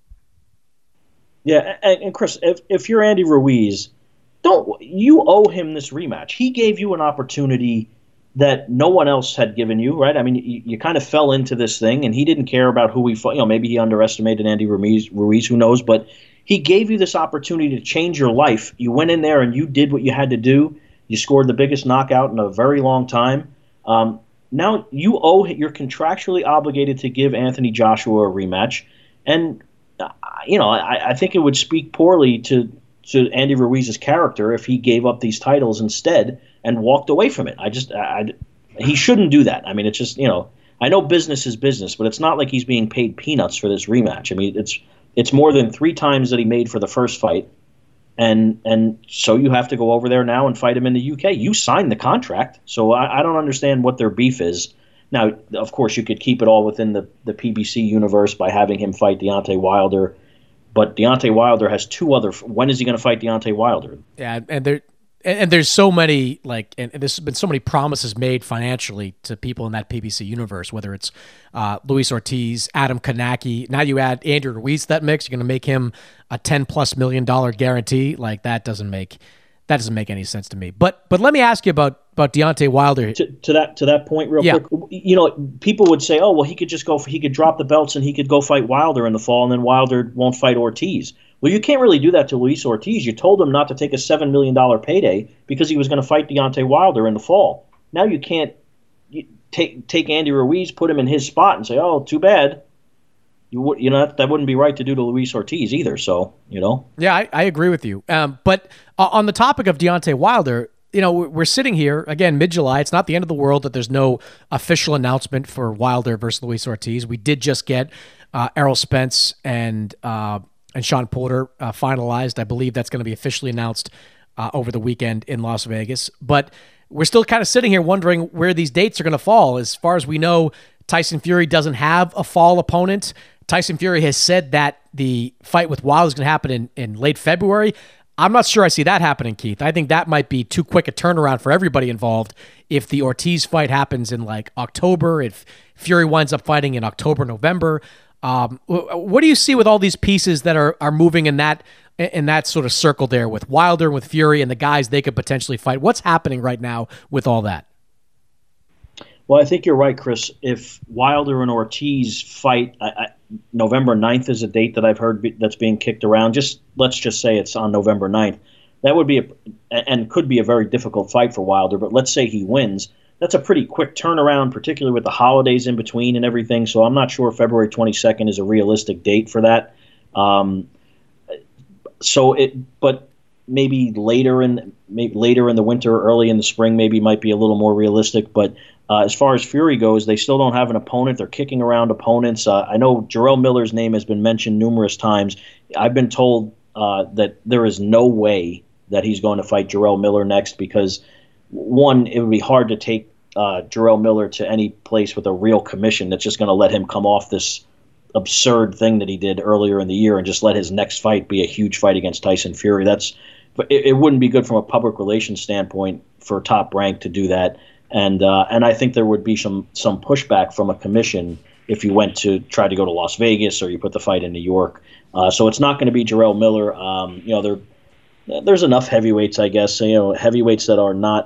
Yeah, and Chris, if you're Andy Ruiz, you owe him this rematch. He gave you an opportunity that no one else had given you, right? I mean, you kind of fell into this thing, and he didn't care about who he fought. Maybe he underestimated Andy Ruiz, who knows? But he gave you this opportunity to change your life. You went in there and you did what you had to do. You scored the biggest knockout in a very long time. Now you're contractually obligated to give Anthony Joshua a rematch, and I think it would speak poorly to Andy Ruiz's character if he gave up these titles instead and walked away from it. He shouldn't do that. I mean, it's just I know business is business, but it's not like he's being paid peanuts for this rematch. I mean, it's more than 3 times that he made for the first fight. And so you have to go over there now and fight him in the UK. You signed the contract, so I don't understand what their beef is. Now, of course, you could keep it all within the PBC universe by having him fight Deontay Wilder, but Deontay Wilder has 2 other. When is he going to fight Deontay Wilder? Yeah, and there's so many, like, and there's been so many promises made financially to people in that PBC universe, whether it's Luis Ortiz, Adam Kanaki. Now you add Andrew Ruiz to that mix, you're going to make him a $10+ million guarantee. Like, that doesn't make any sense to me. But let me ask you about Deontay Wilder. To that point, real quick. People would say, oh, well, he could drop the belts and he could go fight Wilder in the fall, and then Wilder won't fight Ortiz. Well, you can't really do that to Luis Ortiz. You told him not to take a $7 million payday because he was going to fight Deontay Wilder in the fall. Now you can't take Andy Ruiz, put him in his spot, and say, oh, too bad. That wouldn't be right to do to Luis Ortiz either. So, Yeah, I agree with you. But on the topic of Deontay Wilder, we're sitting here, again, mid-July. It's not the end of the world that there's no official announcement for Wilder versus Luis Ortiz. We did just get Errol Spence and Sean Porter finalized. I believe that's going to be officially announced over the weekend in Las Vegas. But we're still kind of sitting here wondering where these dates are going to fall. As far as we know, Tyson Fury doesn't have a fall opponent. Tyson Fury has said that the fight with Wilder is going to happen in late February. I'm not sure I see that happening, Keith. I think that might be too quick a turnaround for everybody involved. If the Ortiz fight happens in like October, if Fury winds up fighting in October, November, what do you see with all these pieces that are moving in that sort of circle there with Wilder and with Fury and the guys they could potentially fight? What's happening right now with all that? Well, I think you're right, Chris. If Wilder and Ortiz fight, November 9th is a date that I've heard that's being kicked around. Let's just say it's on November 9th. That would be and could be a very difficult fight for Wilder, but let's say he wins. That's a pretty quick turnaround, particularly with the holidays in between and everything. So I'm not sure February 22nd is a realistic date for that. But maybe later in the winter, early in the spring, maybe might be a little more realistic. But as far as Fury goes, they still don't have an opponent. They're kicking around opponents. I know Jarrell Miller's name has been mentioned numerous times. I've been told that there is no way that he's going to fight Jarrell Miller next because, one, it would be hard to take Jarrell Miller to any place with a real commission that's just going to let him come off this absurd thing that he did earlier in the year and just let his next fight be a huge fight against Tyson Fury. It wouldn't be good from a public relations standpoint for Top Rank to do that. And I think there would be some pushback from a commission if you went to try to go to Las Vegas or you put the fight in New York. So it's not going to be Jarrell Miller. There's enough heavyweights, I guess. Heavyweights that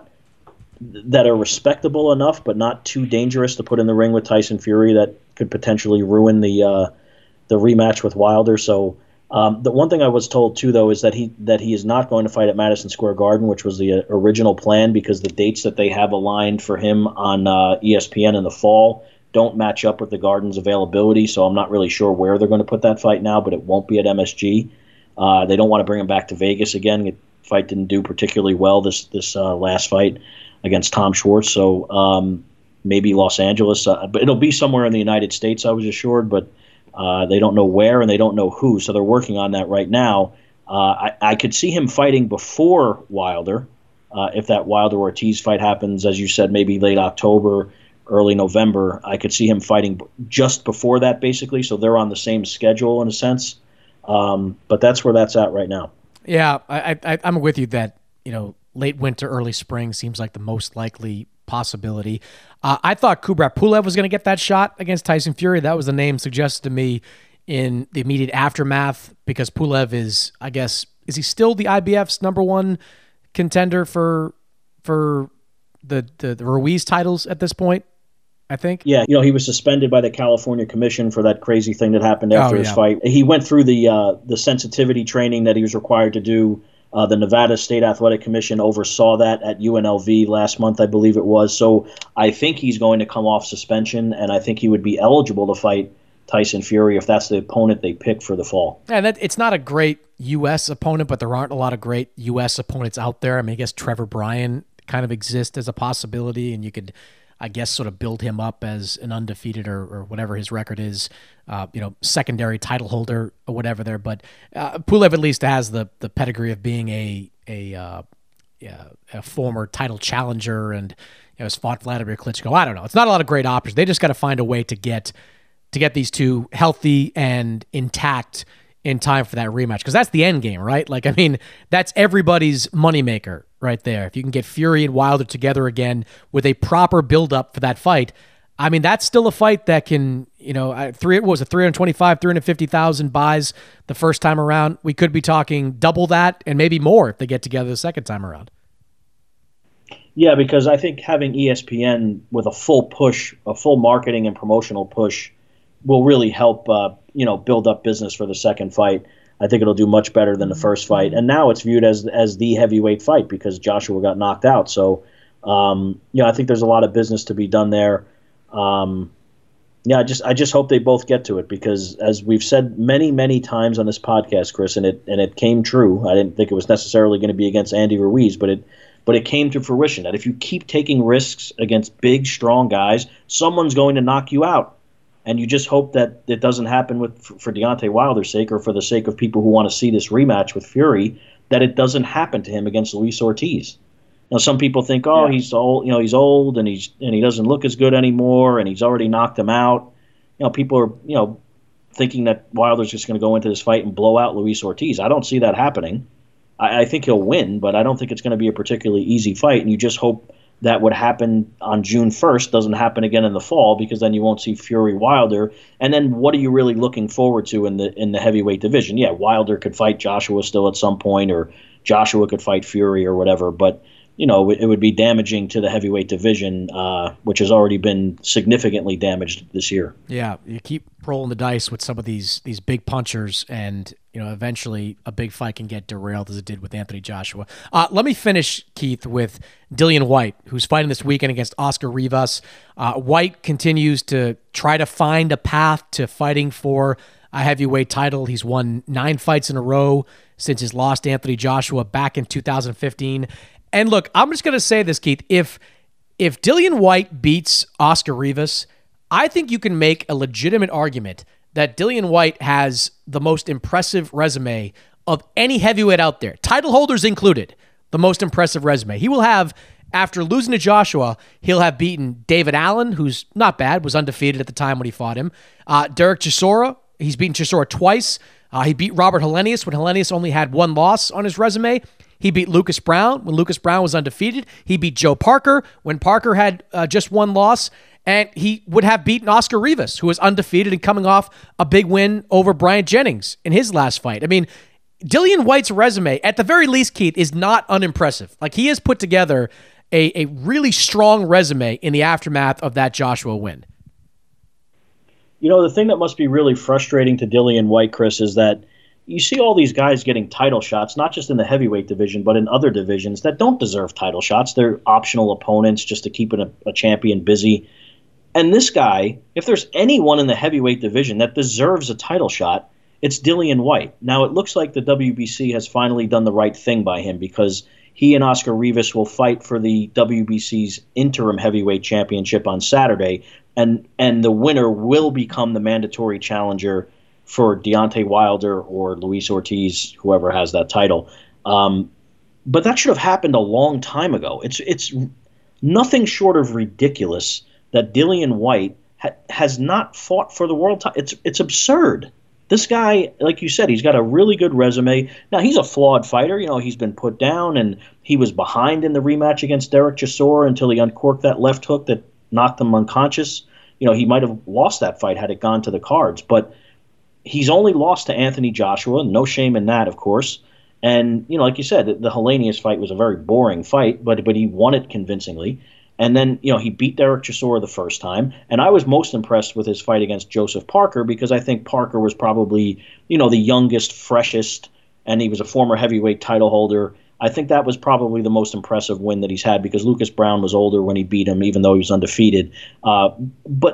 are respectable enough, but not too dangerous to put in the ring with Tyson Fury that could potentially ruin the rematch with Wilder. So the one thing I was told too, though, is that he is not going to fight at Madison Square Garden, which was the original plan, because the dates that they have aligned for him on ESPN in the fall don't match up with the Garden's availability. So I'm not really sure where they're going to put that fight now, but it won't be at MSG. They don't want to bring him back to Vegas again. The fight didn't do particularly well this last fight against Tom Schwartz. So maybe Los Angeles, but it'll be somewhere in the United States, I was assured, but they don't know where and they don't know who. So they're working on that right now. I could see him fighting before Wilder. If that Wilder-Ortiz fight happens, as you said, maybe late October, early November, I could see him fighting just before that, basically. So they're on the same schedule in a sense. But that's where that's at right now. Yeah, I'm with you that, late winter, early spring seems like the most likely possibility. I thought Kubrat Pulev was going to get that shot against Tyson Fury. That was the name suggested to me in the immediate aftermath because Pulev is he still the IBF's number one contender for the Ruiz titles at this point? I think. Yeah, he was suspended by the California Commission for that crazy thing that happened after his fight. He went through the sensitivity training that he was required to do. The Nevada State Athletic Commission oversaw that at UNLV last month, I believe it was. So I think he's going to come off suspension, and I think he would be eligible to fight Tyson Fury if that's the opponent they pick for the fall. Yeah, it's not a great U.S. opponent, but there aren't a lot of great U.S. opponents out there. I mean, I guess Trevor Bryan kind of exists as a possibility, and you could, I guess, sort of build him up as an undefeated or whatever his record is, secondary title holder or whatever there. But Pulev at least has the pedigree of being a former title challenger and has fought Vladimir Klitschko. I don't know. It's not a lot of great options. They just got to find a way to get these two healthy and intact in time for that rematch, because that's the end game, right? That's everybody's moneymaker right there. If you can get Fury and Wilder together again with a proper build-up for that fight, that's still a fight that can, 350,000 buys the first time around. We could be talking double that and maybe more if they get together the second time around. Yeah, because I think having ESPN with a full push, a full marketing and promotional push, will really help, build up business for the second fight. I think it'll do much better than the first fight. And now it's viewed as the heavyweight fight because Joshua got knocked out. So, I think there's a lot of business to be done there. I just hope they both get to it because, as we've said many, many times on this podcast, Chris, and it came true. I didn't think it was necessarily going to be against Andy Ruiz, but it came to fruition that if you keep taking risks against big, strong guys, someone's going to knock you out. And you just hope that it doesn't happen for Deontay Wilder's sake or for the sake of people who want to see this rematch with Fury, that it doesn't happen to him against Luis Ortiz. Now, some people think, he's old, he's old and he doesn't look as good anymore and he's already knocked him out. People are, thinking that Wilder's just going to go into this fight and blow out Luis Ortiz. I don't see that happening. I think he'll win, but I don't think it's going to be a particularly easy fight, and you just hope that would happen on June 1st doesn't happen again in the fall, because then you won't see Fury Wilder. And then what are you really looking forward to in the heavyweight division? Yeah, Wilder could fight Joshua still at some point, or Joshua could fight Fury or whatever, but it would be damaging to the heavyweight division, which has already been significantly damaged this year. Yeah, you keep rolling the dice with some of these big punchers, and eventually a big fight can get derailed, as it did with Anthony Joshua. Let me finish, Keith, with Dillian Whyte, who's fighting this weekend against Oscar Rivas. Whyte continues to try to find a path to fighting for a heavyweight title. He's won 9 fights in a row since his loss to Anthony Joshua back in 2015. And look, I'm just going to say this, Keith. If Dillian Whyte beats Oscar Rivas, I think you can make a legitimate argument that Dillian Whyte has the most impressive resume of any heavyweight out there, title holders included, the most impressive resume. He will have, after losing to Joshua, he'll have beaten David Allen, who's not bad, was undefeated at the time when he fought him. Derek Chisora, he's beaten Chisora twice. He beat Robert Helenius when Helenius only had 1 loss on his resume. He beat Lucas Brown when Lucas Brown was undefeated. He beat Joe Parker when Parker had just 1 loss. And he would have beaten Oscar Rivas, who was undefeated and coming off a big win over Bryant Jennings in his last fight. I mean, Dillian Whyte's resume, at the very least, Keith, is not unimpressive. Like, he has put together a really strong resume in the aftermath of that Joshua win. The thing that must be really frustrating to Dillian Whyte, Chris, is that you see all these guys getting title shots, not just in the heavyweight division, but in other divisions that don't deserve title shots. They're optional opponents just to keep a champion busy. And this guy, if there's anyone in the heavyweight division that deserves a title shot, it's Dillian Whyte. Now, it looks like the WBC has finally done the right thing by him, because he and Oscar Rivas will fight for the WBC's interim heavyweight championship on Saturday, and the winner will become the mandatory challenger for Deontay Wilder or Luis Ortiz, whoever has that title. But that should have happened a long time ago. It's nothing short of ridiculous that Dillian Whyte has not fought for the world title. It's absurd. This guy, like you said, he's got a really good resume. Now, he's a flawed fighter. He's been put down, and he was behind in the rematch against Derek Chisora until he uncorked that left hook that knocked him unconscious. He might have lost that fight had it gone to the cards, but he's only lost to Anthony Joshua. No shame in that, of course. And, like you said, the Helenius fight was a very boring fight, but he won it convincingly. And then, he beat Derek Chisora the first time. And I was most impressed with his fight against Joseph Parker, because I think Parker was probably, the youngest, freshest, and he was a former heavyweight title holder. I think that was probably the most impressive win that he's had, because Lucas Brown was older when he beat him, even though he was undefeated. But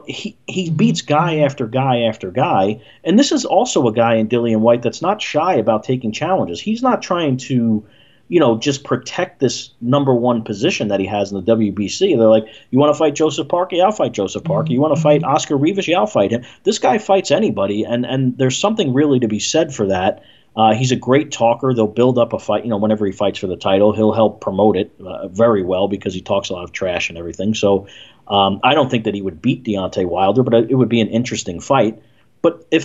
he beats guy after guy after guy. And this is also a guy in Dillian Whyte that's not shy about taking challenges. He's not trying to, just protect this number 1 position that he has in the WBC. They're like, you want to fight Joseph Parker? Yeah, I'll fight Joseph Parker. You want to fight Oscar Rivas? Yeah, I'll fight him. This guy fights anybody, and there's something really to be said for that. He's a great talker. They'll build up a fight. Whenever he fights for the title, he'll help promote it very well, because he talks a lot of trash and everything. So I don't think that he would beat Deontay Wilder, but it would be an interesting fight. But if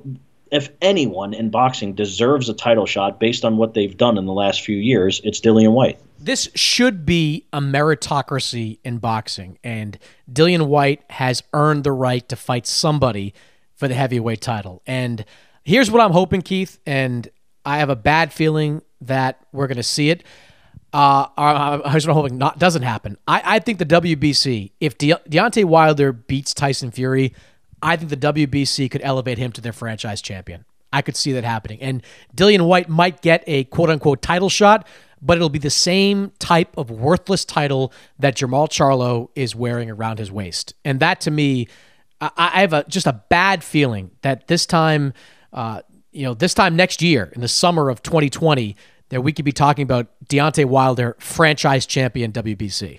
anyone in boxing deserves a title shot based on what they've done in the last few years, it's Dillian Whyte. This should be a meritocracy in boxing, and Dillian Whyte has earned the right to fight somebody for the heavyweight title. And here's what I'm hoping, Keith, and I have a bad feeling that we're going to see it. Here's what I'm hoping doesn't happen. I think the WBC, if Deontay Wilder beats Tyson Fury, I think the WBC could elevate him to their franchise champion. I could see that happening. And Dillian Whyte might get a quote-unquote title shot, but it'll be the same type of worthless title that Jermall Charlo is wearing around his waist. And that, to me, I have just a bad feeling that this time next year, in the summer of 2020, that we could be talking about Deontay Wilder, franchise champion WBC.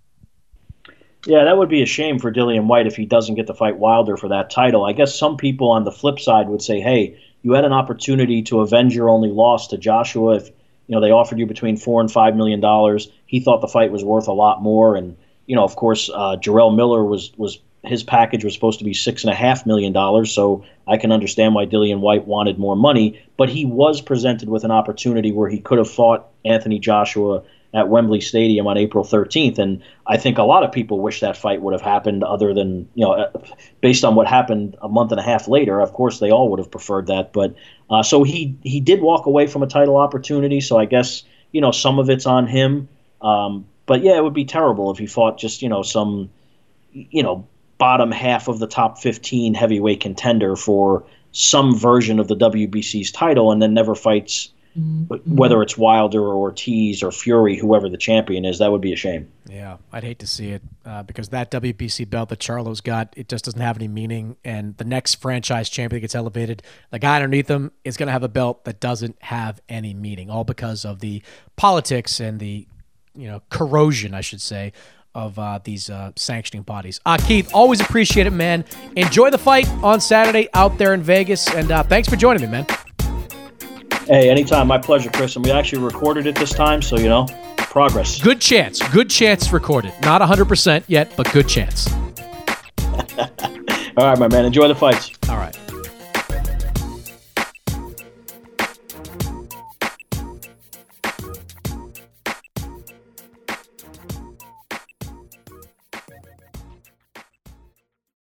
Yeah, that would be a shame for Dillian Whyte if he doesn't get to fight Wilder for that title. I guess some people on the flip side would say, hey, you had an opportunity to avenge your only loss to Joshua. If they offered you between $4 and $5 million, he thought the fight was worth a lot more. And of course, Jarrell Miller was his package was supposed to be $6.5 million, so I can understand why Dillian Whyte wanted more money. But he was presented with an opportunity where he could have fought Anthony Joshua at Wembley Stadium on April 13th, and I think a lot of people wish that fight would have happened. Other than, based on what happened a month and a half later, of course they all would have preferred that. But so he did walk away from a title opportunity. So I guess some of it's on him. But yeah, it would be terrible if he fought just some bottom half of the top 15 heavyweight contender for some version of the WBC's title, and then never fights. Whether it's Wilder or Ortiz or Fury, whoever the champion is. That would be a shame. Yeah, I'd hate to see it because that WBC belt that Charlo's got, it just doesn't have any meaning. And the next franchise champion that gets elevated, the guy underneath him is going to have a belt that doesn't have any meaning, all because of the politics and the corrosion, I should say, of these sanctioning bodies. Keith, always appreciate it, man. Enjoy the fight on Saturday out there in Vegas, and thanks for joining me, man. Hey, anytime. My pleasure, Chris. And we actually recorded it this time, so, progress. Good chance. Good chance recorded. Not 100% yet, but good chance. All right, my man. Enjoy the fights. All right.